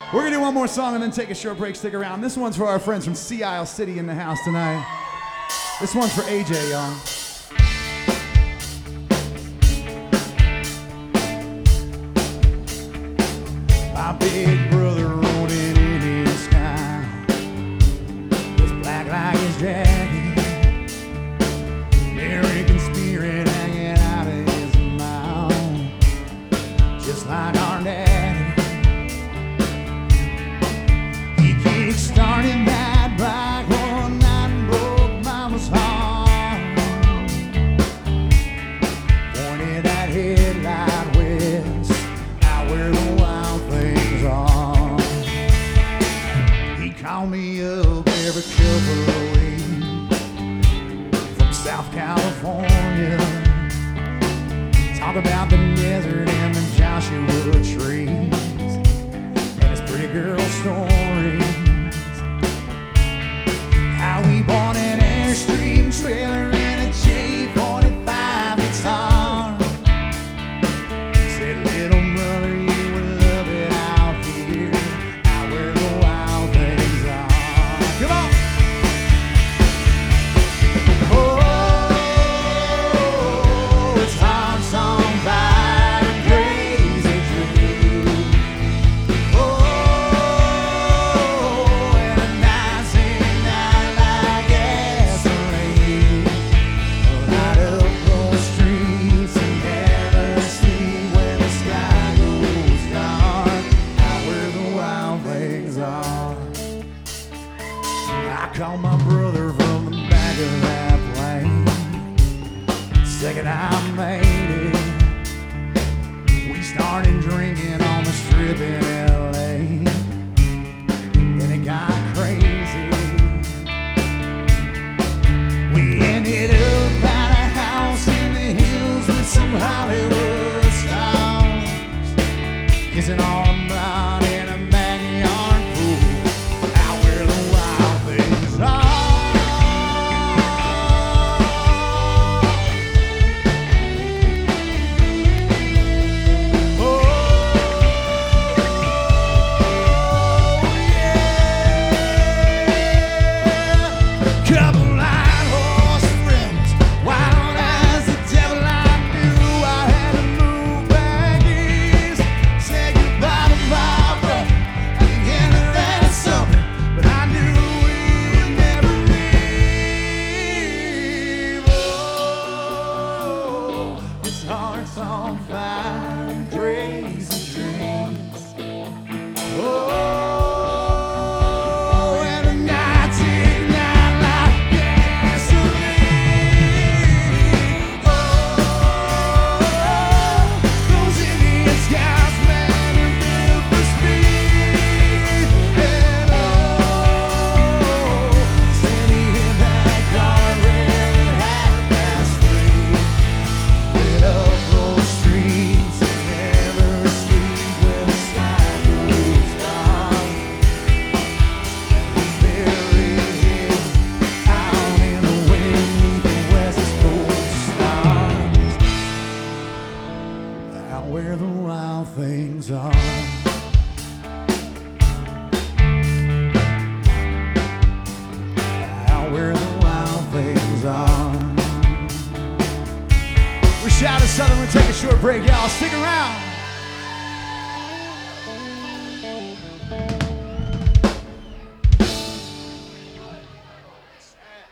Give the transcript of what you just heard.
We're gonna do one more song and then take a short break. Stick around. This one's for our friends from Sea Isle City in the house tonight. This one's for AJ, y'all. My big brother rode it in the sky. Was black like his jacket. American spirit hanging out of his mouth. Just like our daddy. He kick-started that bike one night and broke Mama's heart. Pointed that headlight west, out where the wild things are. He called me up every couple of weeks from South California. Talk about the desert and the Joshua trees and his pretty girl stories. How we bought an Airstream trailer and a J45 guitar. Said, little brother, you would love it out here, out where the wild things are. Come on! Oh, it's hard song by a crazy dream. Oh, and a night like gasoline. Light up those streets and never sleep when the sky goes dark, out where the wild things are. I called my brother from the back of that plane. Second I made it, we started drinking on the strip in LA. Then it got crazy. We ended up at a house in the hills with some Hollywood stars, kissing on a broad in a backyard pool, out where the wild things are. Oh, yeah. Couple light horse friends, wild as the devil. I knew I had to move back east. Say goodbye to Barbara at the end of that summer, but I knew we'd never leave. Oh, it's hearts on fire and crazy dreams. Oh, and the nights ignite like gasoline. Oh, those Indian skies, man, are built for speed. And oh, steady in that car, red at 3:30. Lit up those streets and never sleep when the sky goes dark. Buried him out in the wind 'neath the West Coast stars, out where the wild things are. Out where the wild things are. We're Shout at Southern. We'll take a short break, y'all. Stick around.